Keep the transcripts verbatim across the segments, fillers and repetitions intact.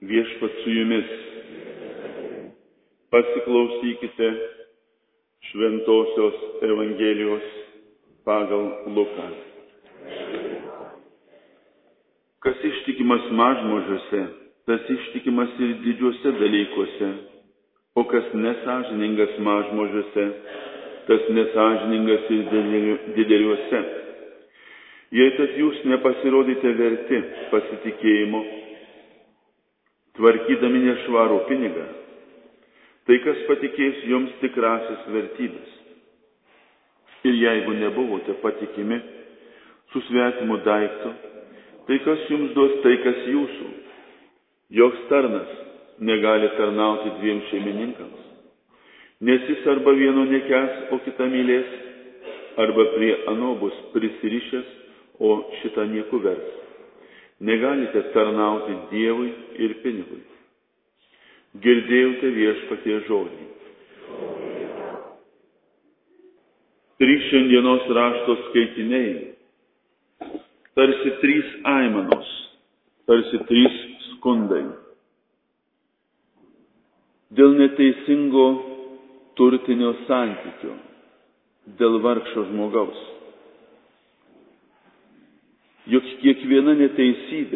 Viešpats su jumis. Pasiklausykite Šventosios Evangelijos pagal Luką. Kas ištikimas mažmožiuose, tas ištikimas ir didžiuose dalykuose, o kas nesąžiningas mažmožiuose, tas nesąžiningas ir dideliuose. Jei tad jūs nepasirodite verti pasitikėjimo, tvarkydami nešvarų pinigą, tai kas patikės jums tikrasis vertybės? Ir jeigu nebuvote patikimi su svetimu daiktu, tai kas jums duos tai, kas jūsų? Joks tarnas negali tarnauti dviem šeimininkams, nes jis arba vieno nekęs, o kitą mylės, arba prie ano bus prisirišęs, o šitą nieku vers. Negalite tarnauti Dievui ir pinigui. Girdėjote Viešpaties žodį. Trys šiandienos rašto skaitiniai, tarsi trys aimanos, tarsi trys skundai. Dėl neteisingo turtinio santykio, dėl vargšo žmogaus. Juk kiekviena neteisybė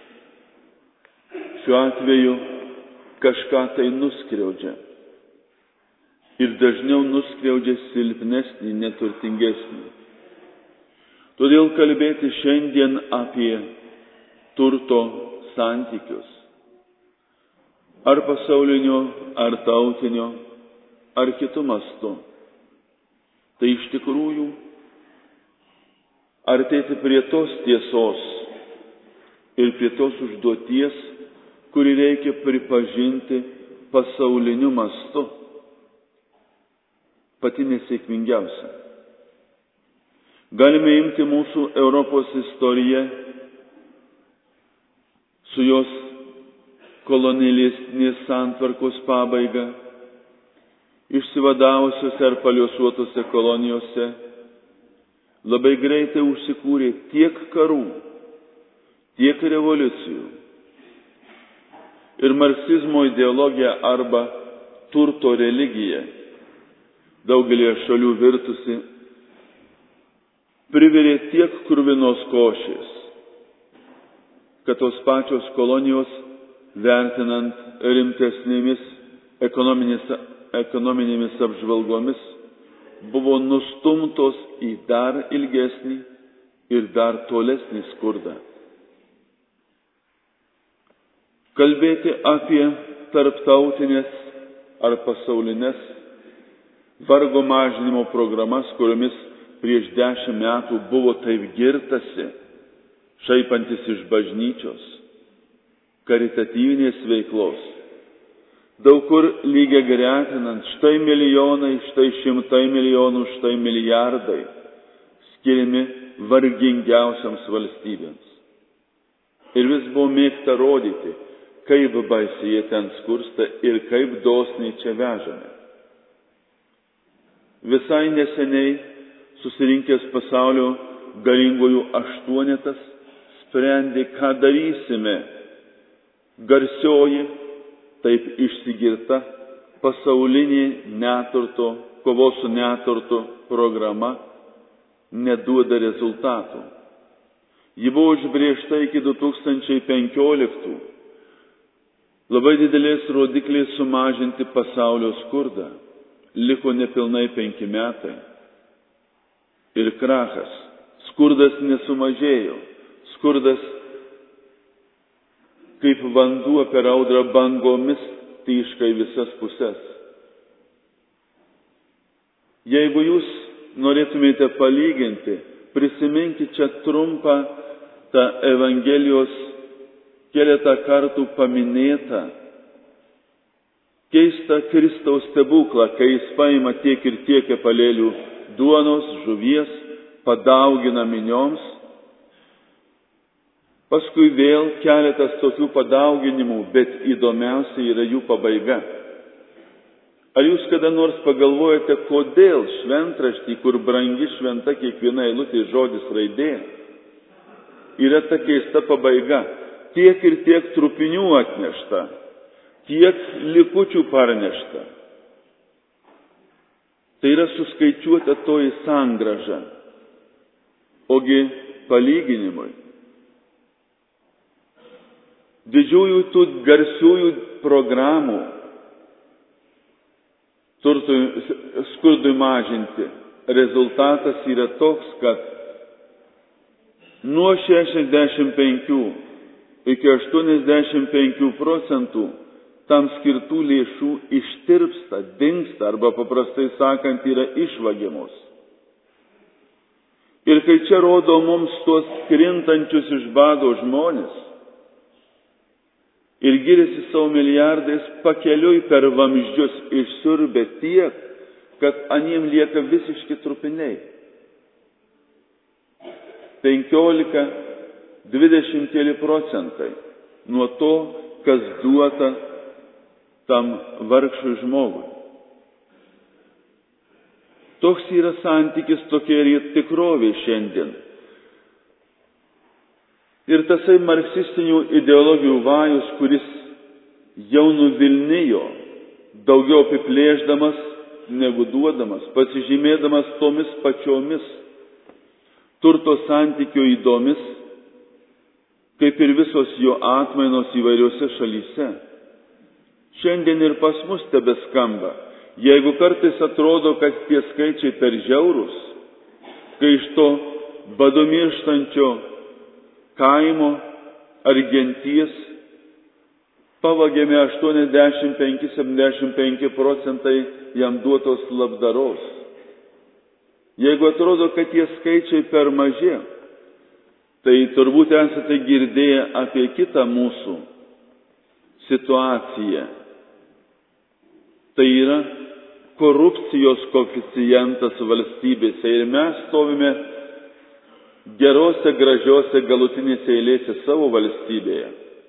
šiuo atveju kažką tai nuskriaudžia. Ir dažniau nuskriaudžia silpnesnį, neturtingesnį. Todėl kalbėti šiandien apie turto santykius, ar pasaulinio, ar tautinio, ar kitu mastu, tai iš tikrųjų artėti prie tos tiesos ir prie tos užduoties, kurį reikia pripažinti pasauliniu mastu, pati nesėkmingiausia. Galime imti mūsų Europos istoriją su jos kolonialistinės santvarkos pabaiga, išsivadavusiose ar paliuosuotose kolonijose, labai greitai užsikūrė tiek karų, tiek revoliucijų. Ir marksizmo ideologija arba turto religija, daugelį šalių virtusi, privirė tiek kruvinos košės, kad tos pačios kolonijos, vertinant rimtesnėmis ekonominėmis apžvalgomis, buvo nustumtos į dar ilgesnį ir dar tolesnį skurdą. Kalbėti apie tarptautinės ar pasaulinės vargo mažinimo programas, kuriomis prieš dešimt metų buvo taip girtasi, šaipantis iš bažnyčios, karitatyvinės veiklos, daug kur lygiai gretinant, štai milijonai, štai šimtai milijonų, štai milijardai skiriami vargingiausiams valstybėms. Ir vis buvo mėgta rodyti, kaip baisiai jie ten skursta ir kaip dosniai čia vežame. Visai neseniai susirinkęs pasaulio galingųjų aštuonetas sprendė, ką darysime. Garsioji, taip išsigirta pasaulinė neturto, kovos su neturtu programa neduoda rezultatų. Ji buvo užbrėžta iki du tūkstančiai penkioliktų. Labai didelės rodikliai sumažinti pasaulio skurdą. Liko nepilnai penki metai. Ir krachas. Skurdas nesumažėjo. Skurdas kaip vanduo per audrą bangomis tyška į visas puses. Jeigu jūs norėtumėte palyginti, prisiminkite čia trumpą tą Evangelijos keletą kartų paminėtą keistą Kristaus stebuklą, kai jis paima tiek ir tiek kepalėlių duonos, žuvies, padaugina minioms. Paskui vėl keletas tokių padauginimų, bet įdomiausia yra jų pabaiga. Ar jūs kada nors pagalvojate, kodėl šventraštį, kur brangi šventa kiekviena eilutė žodis raidė, yra ta keista pabaiga, tiek ir tiek trupinių atnešta, tiek likučių parnešta. Tai yra suskaičiuota toji sangrąža, ogi palyginimui. Didžiųjų tų garsiųjų programų turtui, skurdui mažinti rezultatas yra toks, kad nuo šešiasdešimt penkių iki aštuoniasdešimt penkių procentų tam skirtų lėšų ištirpsta, dingsta arba paprastai sakant yra išvagiamos. Ir kai čia rodo mums tuos krintančius iš bado žmonės ir giriasi savo milijardais, pakeliui per vamzdžius išsiurbė tiek, kad aniem lieka visiški trupiniai. Penkiolika, dvidešimt keli procentai nuo to, kas duota tam vargšui žmogui. Toks yra santykis, tokia ir tikrovė šiandien. Ir tasai marksistinių ideologijų vajus, kuris jau nuvilnijo, daugiau apiplėždamas negu duodamas, pasižymėdamas tomis pačiomis turto santykių įdomis, kaip ir visos jo atmainos įvairiose šalyse. Šiandien ir pas mus tebeskamba, jeigu kartais atrodo, kad tie skaičiai per žiaurūs, kai iš to bado mirštančio kaimo ar genties pavagėme aštuoniasdešimt penki septyniasdešimt penki procentai jam duotos labdaros. Jeigu atrodo, kad tie skaičiai per maži, tai turbūt esate girdėję apie kitą mūsų situaciją. Tai yra korupcijos koeficientas valstybėse ir mes stovime gerose, gražiose galutinėse eilėse savo valstybėje.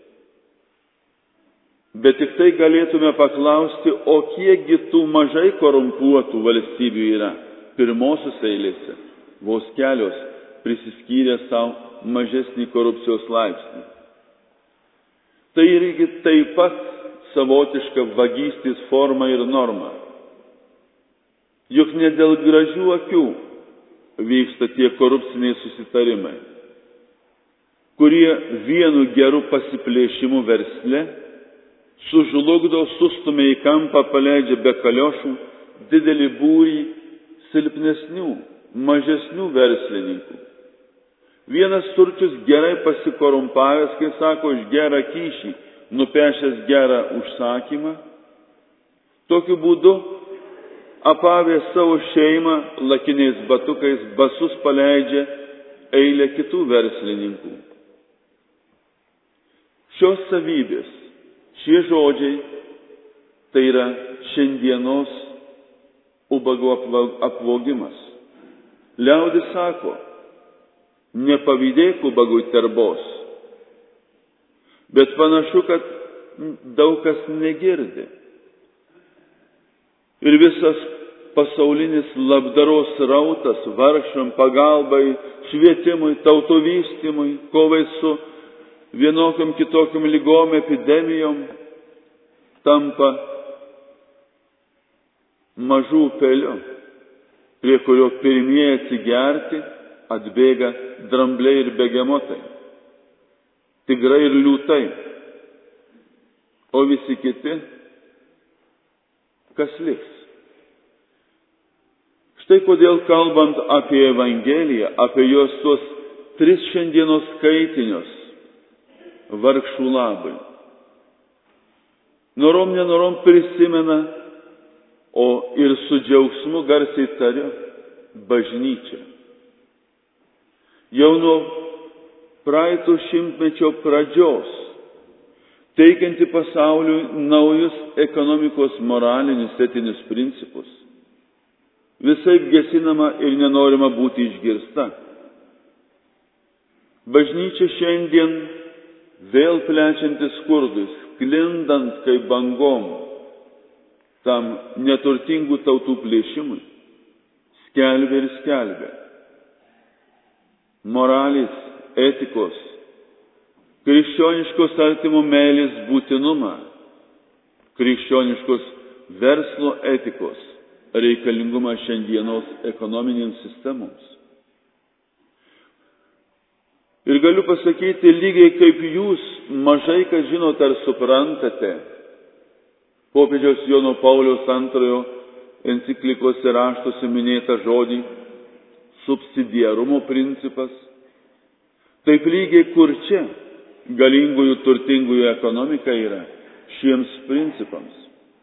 Bet tik tai galėtume paklausti, o kiekgi tų mažai korumpuotų valstybių yra pirmosios eilėse, vos kelios prisiskyrė savo mažesnį korupcijos laipsnį. Tai irgi taip pat savotiška vagystės forma ir norma. Juk ne dėl gražių akių vyksta tie korupciniai susitarimai, kurie vienu geru pasiplėšimu versle sužlugdo, sustumia į kampą, paleidžia be kaliošų didelį būrį silpnesnių, mažesnių verslininkų. Vienas turčius gerai pasikorumpavęs, kai sako, už gerą kyšį, nupešęs gerą užsakymą, tokiu būdu apavęs savo šeimą lakiniais batukais basus paleidžia eilę kitų verslininkų. Šios savybės, šie žodžiai, tai yra šiandienos ubago apvogimas. Liaudis sako, nepavydėk ubagui terbos, bet panašu, kad daug kas negirdi. Ir visas pasaulinis labdaros rautas vargšam pagalbai, švietimui, tautų vystymui, kovai su vienokiam kitokiam lygom, epidemijom, tampa mažų upelių, prie kurio pirmieji atsigerti atbėga drambliai ir begemotai, tigrai ir liūtai, o visi kiti, kas liks. Štai kodėl kalbant apie Evangeliją, apie jos tuos tris šiandienos skaitinius vargšų labai, norom nenorom prisimena, o ir su džiaugsmu garsiai tariu, bažnyčia. Jau nuo praeito šimtmečio pradžios, teikianti pasauliui naujus ekonomikos moralinius etinius principus, visaip gesinama ir nenorima būti išgirsta. Bažnyčia šiandien vėl plečiantis skurdui, sklindant kaip bangom tam neturtingų tautų plėšimui, skelbia ir skelbia moralės, etikos krikščioniškos artimo meilės būtinumą, krikščioniškos verslo etikos reikalingumą šiandienos ekonominėms sistemoms. Ir galiu pasakyti, lygiai kaip jūs mažai ką žinote ar suprantate, popiežiaus Jono Pauliaus antrojo enciklikose raštuose minėtą žodį subsidiarumo principas, taip lygiai kur čia galingųjų turtingųjų ekonomika yra šiems principams.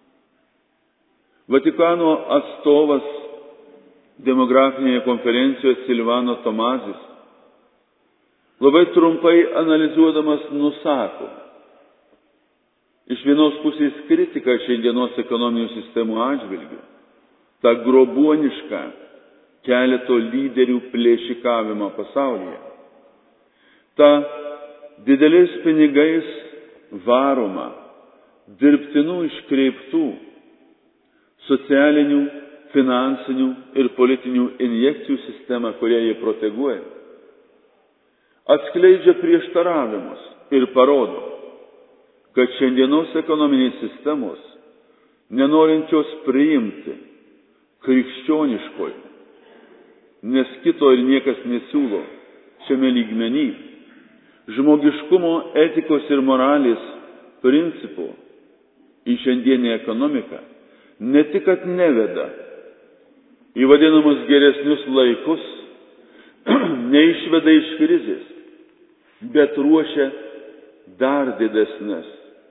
Vatikano atstovas demografinėje konferencijoje Silvano Tomazis labai trumpai analizuodamas nusako, iš vienos pusės kritika šiandienos ekonominių sistemų atžvilgių, tą grobuonišką keleto lyderių plėšikavimą pasaulyje, tą dideliais pinigais varomą, dirbtinų iškreiptų, socialinių, finansinių ir politinių injekcijų sistemą, kurią jie proteguoja, atskleidžia prieštaravimus ir parodo, kad šiandienos ekonominės sistemos, nenorinčios priimti krikščioniškojo, nes kito ir niekas nesiūlo šiame lygmeny, žmogiškumo, etikos ir moralės principų į šiandienį ekonomiką, ne tik kad neveda į vadinamus geresnius laikus, neišveda iš krizės, bet ruošia dar didesnes.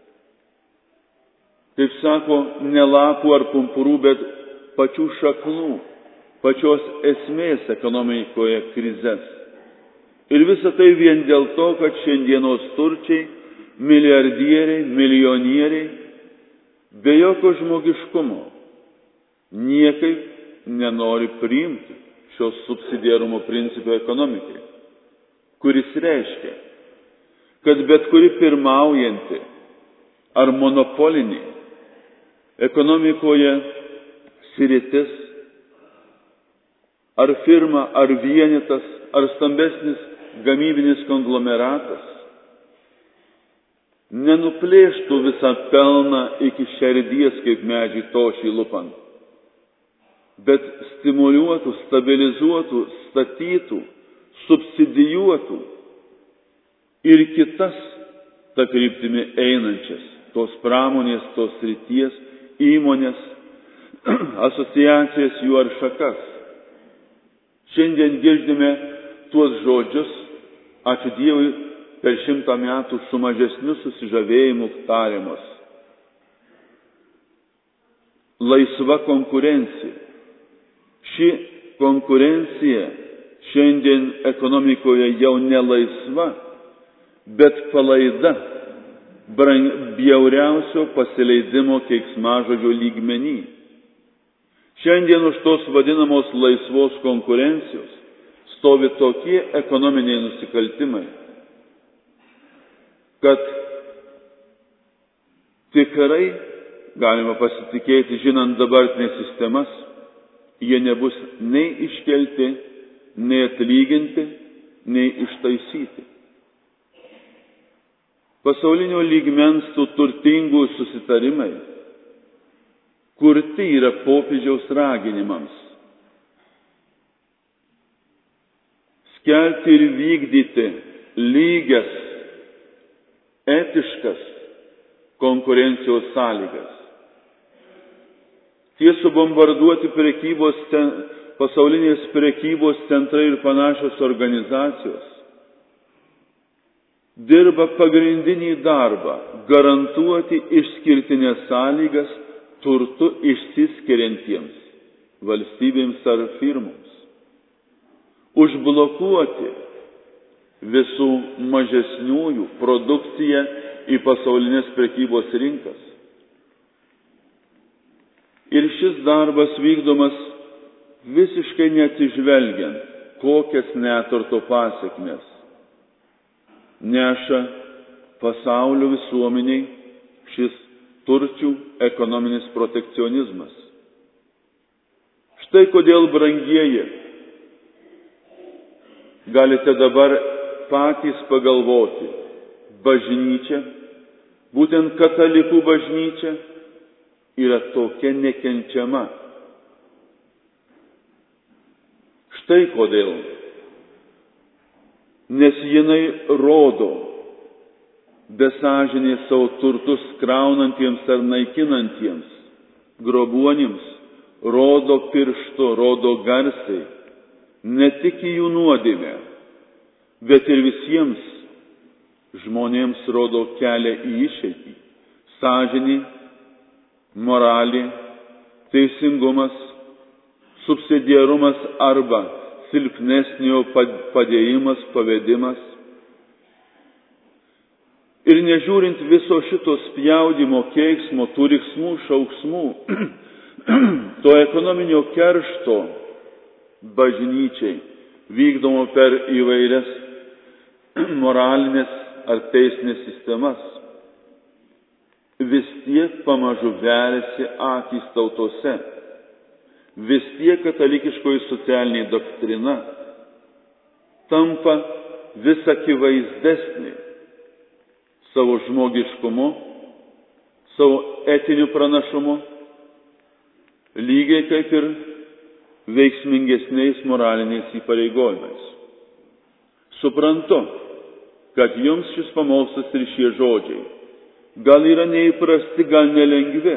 Kaip sako, ne lapų ar pumpurų, bet pačių šaknų, pačios esmės ekonomikoje krizes. Ir visa tai vien dėl to, kad šiandienos turčiai, milijardieriai, milijonieriai, be jokio žmogiškumo niekaip nenori priimti šios subsidiarumo principo ekonomikai, kuris reiškia, kad bet kuri pirmaujanti ar monopolinė ekonomikoje sritis, ar firma, ar vienetas, ar stambesnis gamybinis konglomeratas nenuplėštų visą pelną iki šerdies, kaip medžiai tošį lupant, bet stimuliuotų, stabilizuotų, statytų, subsidijuotų ir kitas tą kryptimi einančias, tos pramonės, tos srities, įmonės, asociacijas jų ar šakas. Šiandien girdime tuos žodžius, ačiū Dievui, per šimtą metų su mažesniu susižavėjimu tariamos. Laisva konkurencija. Ši konkurencija šiandien ekonomikoje jau ne laisva, bet palaida, bjauriausio pasileidimo keiksmažodžio lygmenį. Šiandien už tos vadinamos laisvos konkurencijos stovi tokie ekonominiai nusikaltimai, kad tikrai galima pasitikėti, žinant dabartinės sistemas, jie nebus nei iškelti, nei atlyginti, nei ištaisyti. Pasaulinio lygmens tų turtingų susitarimai kurti yra popiežiaus raginimams skelbti ir vykdyti lygias, etiškas konkurencijos sąlygas. Tie subombarduoti prekybos, pasaulinės prekybos centrai ir panašios organizacijos dirba pagrindinį darbą – garantuoti išskirtinės sąlygas turtu išsiskiriantiems valstybėms ar firmoms, užblokuoti visų mažesniųjų produkciją į pasaulinės prekybos rinkas. Ir šis darbas vykdomas visiškai neatsižvelgiant, kokias neturto pasekmes neša pasaulio visuomeniai šis turčių ekonominis protekcionizmas. Štai kodėl, brangieji, galite dabar patys pagalvoti, bažnyčia, būtent katalikų bažnyčia, yra tokia nekenčiama. Štai kodėl. Nes jinai rodo besąžinės savo turtus kraunantiems ar naikinantiems, grobuonims, rodo pirštu, rodo garsiai, ne tik į jų nuodėmę, bet ir visiems žmonėms rodo kelią į išeitį. Sąžinė, moralė, teisingumas, subsidiarumas arba silpnesnio padėjimas, pavedimas. Ir nežiūrint viso šito spjaudimo, keiksmo, tų riksmų, šauksmų, to ekonominio keršto bažnyčiai vykdomo per įvairias moralinės ar teisinės sistemas, vis tiek pamažu veriasi akys tautose, vis tiek katalikiškoji socialinė doktrina tampa vis akivaizdesnė savo žmogiškumu, savo etiniu pranašumu, lygiai kaip ir veiksmingesniais moraliniais įpareigojimais. Suprantu, kad jums šis pamokslas ir šie žodžiai gal yra neįprasti, gal nelengvi.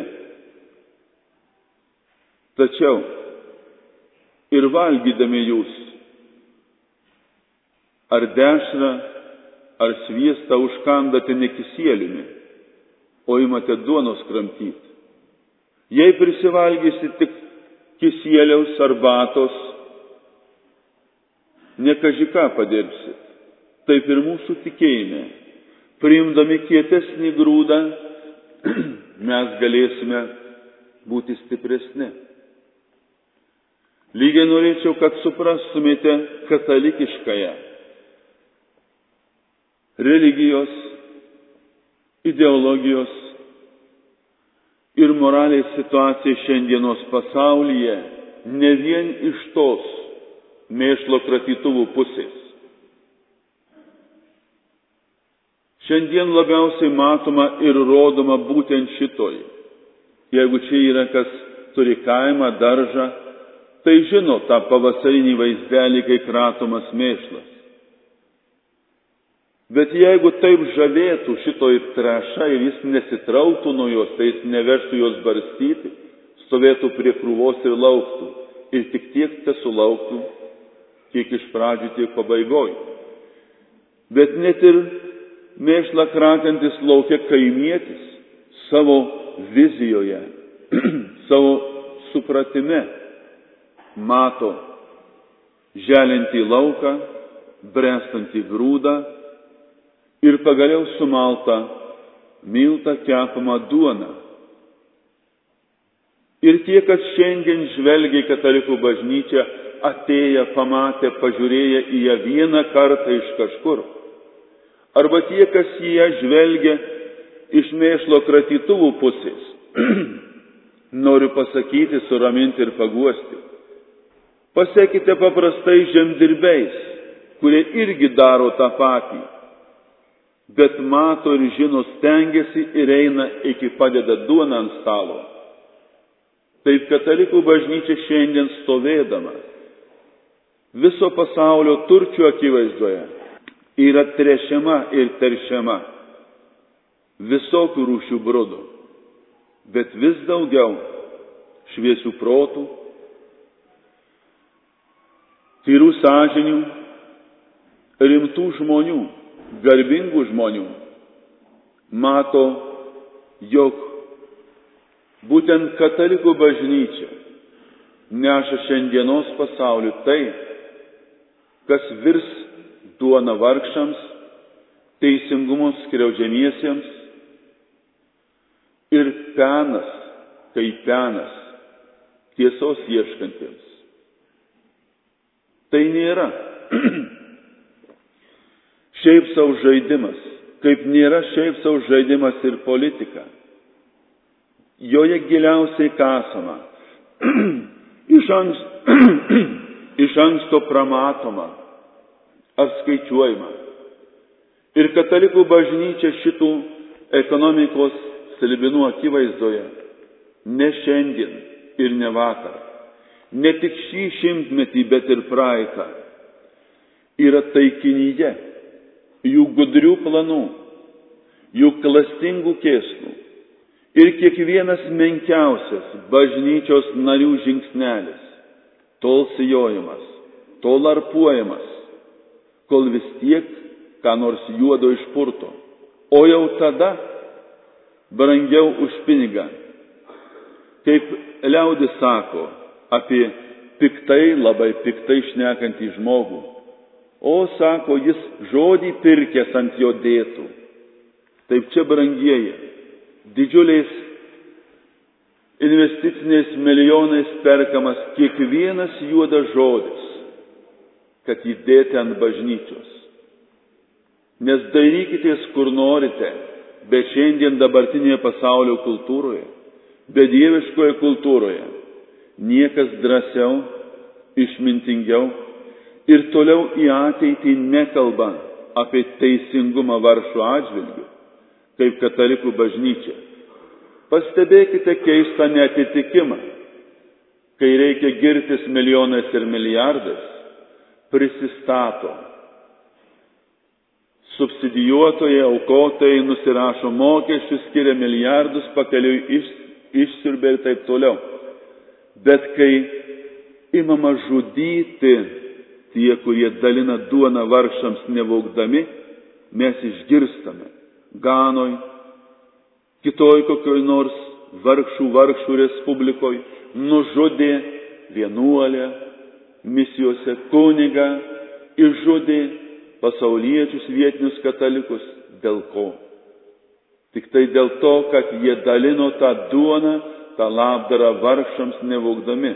Tačiau ir valgydami jūs ar dešrą, ar sviestą užkandate ne kisieliumi, o imate duonos kramtyti. Jei prisivalgysi tik kisieliaus arbatos, ne kaži ką padirbsit. Taip ir mūsų tikėjime. Priimdami kietesnį grūdą, mes galėsime būti stipresni. Lygiai norėčiau, kad suprastumėte katalikiškąją religijos, ideologijos ir moralės situacija šiandienos pasaulyje ne vien iš tos mėšlo kratytuvų pusės. Šiandien labiausiai matoma ir rodoma būtent šitoj. Jeigu čia yra kas turi kaimą, daržą, tai žino tą pavasarinį vaizdelį, kai kratomas mėšlas. Bet jeigu taip žavėtų šitoj trąša ir jis nesitrauktų nuo jos, tai jis nevežtų jos barstyti, stovėtų prie krūvos ir lauktų. Ir tik tiek te sulauktų, tiek iš pradžių, tiek pabaigoj. Bet net ir mėšlą kratantis lauke kaimietis savo vizijoje, savo supratime mato želiantį lauką, bręstantį grūdą ir pagaliau sumaltą miltą kepamą duoną. Ir tie, kas šiandien žvelgia į katalikų bažnyčią, atėję, pamatę, pažiūrėję į ją vieną kartą iš kažkur, arba tie, kas į ją žvelgia iš mėšlo kratytuvų pusės, noriu pasakyti, suraminti ir paguosti. Pasekite paprastai žemdirbiais, kurie irgi daro tą patį, bet mato ir žino, stengiasi ir eina iki padeda duoną ant stalo. Taip katalikų bažnyčia šiandien stovėdama viso pasaulio turčių akivaizdoje yra trešiama ir teršiama visokių rūšių brudų, bet vis daugiau šviesių protų, tyrų sąžinių, rimtų žmonių, garbingų žmonių mato, jog būtent katalikų bažnyčia neša šiandienos pasauliu tai, kas virs duona vargšams, teisingumo skriaudžiamiesiems ir penas, kaip penas, tiesos ieškantiems. Tai nėra šiaip savo žaidimas, kaip nėra šiaip savo žaidimas ir politika. Joje giliausiai kasama, iš anksto, iš anksto pramatoma, apskaičiuojama Ir katalikų bažnyčia šitų ekonomikos slibinų akivaizdoje ne šiandien ir ne vakar, ne tik šį šimtmetį, bet ir praeitą, yra taikinyje jų gudrių planų, jų klastingų kėslų. Ir kiekvienas menkiausias bažnyčios narių žingsnelis, tol sijojimas, tol arpuojamas, kol vis tiek ką nors juodo išpurto. O jau tada brangiau už pinigą. Kaip liaudis sako apie piktai, labai piktai šnekantį žmogų. O, sako, jis žodį pirkęs ant jo dėtų. Taip čia, brangieji, didžiuliais investiciniais milijonais perkamas kiekvienas juodas žodis, kad jį dėti ant bažnyčios. Nes dairykitės kur norite, bet šiandien dabartinėje pasaulio kultūroje, bedieviškoje kultūroje, niekas drąsiau, išmintingiau ir toliau į ateitį nekalba apie teisingumą vargšų atžvilgių, kaip katalikų bažnyčia. Pastebėkite keistą neatitikimą, kai reikia girtis milijonais ir milijardais, prisistato. Subsidijuotojai, aukotojai nusirašo mokesčius, skiria milijardus, pakeliui iš, išsiurbia ir taip toliau. Bet kai imama žudyti tie, kurie dalina duoną vargšams nevaugdami, mes išgirstame Ganoj, kitoj kokioj nors vargšų vargšų respublikoj, nužudė vienuolę, misijose kunigą, išžudė pasauliečius vietinius katalikus. Dėl ko? Tik tai dėl to, kad jie dalino tą duoną, tą labdarą vargšams nevaugdami.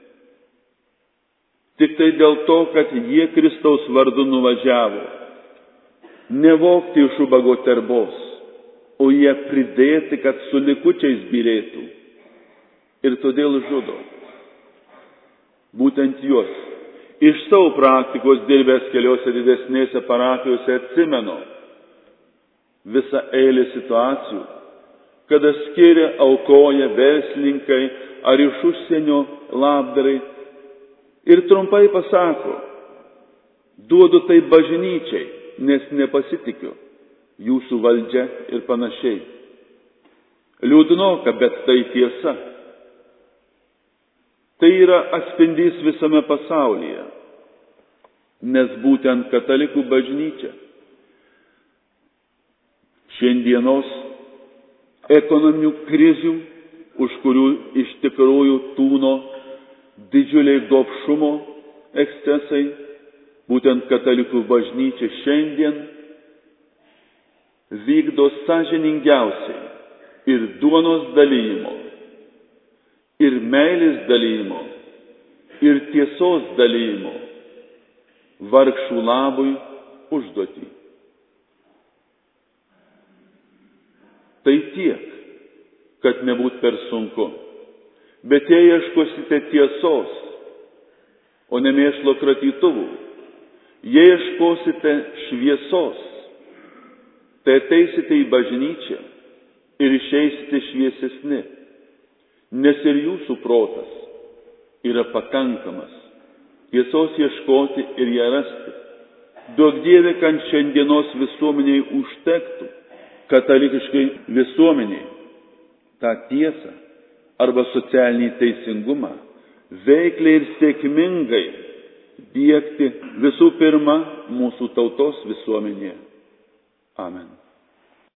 Tik tai dėl to, kad jie Kristaus vardu nuvažiavo nevogti iš ubago terbos, o jie pridėti, kad su likučiais byrėtų. Ir todėl žudo. Būtent juos. Iš savo praktikos dirbęs keliose didesnėse parapijose atsimenu visą eilę situacijų, kada skiria, aukoja verslininkai ar iš užsienio labdarai ir trumpai pasako, duodu tai bažnyčiai, nes nepasitikiu jūsų valdžia ir panašiai. Liūdnoka, bet tai tiesa. Tai yra atspindys visame pasaulyje, nes būtent katalikų bažnyčia šiandienos ekonominių krizių, už kurių iš tikrųjų tūno didžiuliai gobšumo ekscesai, būtent katalikų bažnyčia šiandien vykdo sąžiningiausiai ir duonos dalymo, ir meilės dalymo, ir tiesos dalymo vargšų labui užduotį. Tai tiek, kad nebūt per sunku. Bet jei ieškosite tiesos, o ne mėšlo kratytuvų, jei ieškosite šviesos, tai ateisite į bažnyčią ir išeisite šviesesni, nes ir jūsų protas yra pakankamas tiesos ieškoti ir ją rasti. Duok Dieve, kad šiandienos visuomeniai užtektų, katalikiškai visuomeniai, tą tiesą arba socialinį teisingumą veikliai ir sėkmingai diegti visų pirma mūsų tautos visuomenėje. Amen.